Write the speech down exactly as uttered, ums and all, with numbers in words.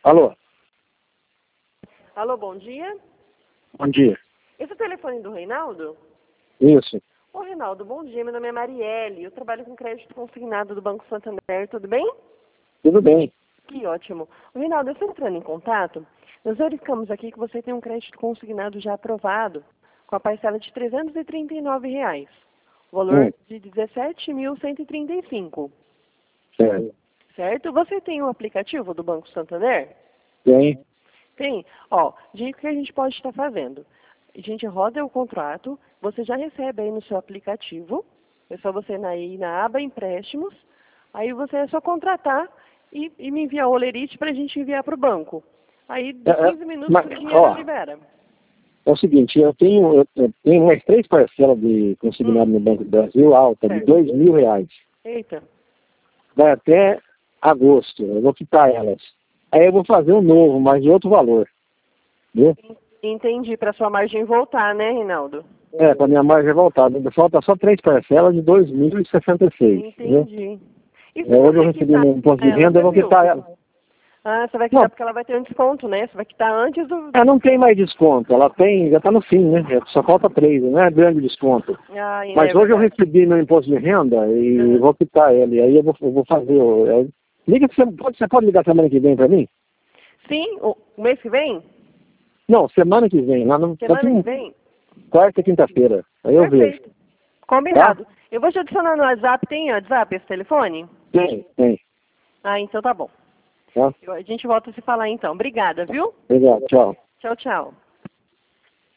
Alô? Alô, bom dia. Bom dia. Esse é o telefone do Reinaldo? Isso. Ô, Reinaldo, bom dia. Meu nome é Marielle. Eu trabalho com crédito consignado do Banco Santander. Tudo bem? Tudo bem. Que ótimo. Ô, Reinaldo, eu estou entrando em contato. Nós verificamos aqui que você tem um crédito consignado já aprovado, com a parcela de trezentos e trinta e nove reais. O valor Hum. de dezessete mil cento e trinta e cinco. Certo. Certo? Você tem um aplicativo do Banco Santander? Tem. Tem. Ó, dica que a gente pode estar fazendo. A gente roda o contrato, você já recebe aí no seu aplicativo, é só você ir na aba empréstimos, aí você é só contratar e, e me enviar o olerite para a gente enviar para o banco. Aí, de É, é, quinze minutos, mas, o dinheiro ó, libera. É o seguinte, eu tenho, eu, eu tenho umas três parcelas de consignado Hum. no Banco do Brasil alta, de Certo. dois mil reais. Eita. Vai até agosto, eu vou quitar elas. Aí eu vou fazer um novo, mas de outro valor. Viu? Entendi, para sua margem voltar, né, Reinaldo? É, para minha margem voltada. Falta só três parcelas de dois mil e sessenta e seis. Viu? Entendi. E se É, hoje eu você recebi quitar no imposto de ela, renda, eu você vou viu? quitar ela. Ah, você vai Não, quitar porque ela vai ter um desconto, né? Você vai quitar antes do... ela não tem mais desconto, ela tem, já está no fim, né? Só falta três, não é grande desconto. Ah, Mas é hoje eu verdade. recebi meu imposto de renda e Uhum. vou quitar ele. Aí eu vou, eu vou fazer. Eu, eu, liga que você pode, você pode ligar semana que vem para mim? Sim, o o mês que vem? Não, semana que vem, lá no Semana que daqui vem? quarta e quinta-feira. Aí eu vejo. Perfeito. Combinado. Eu vou te adicionar no WhatsApp. Tem WhatsApp esse telefone? Tem, tem. Ah, então tá bom. Tá? Eu- a gente volta a se falar então. Obrigada, viu? Obrigado, tchau. Tchau, tchau.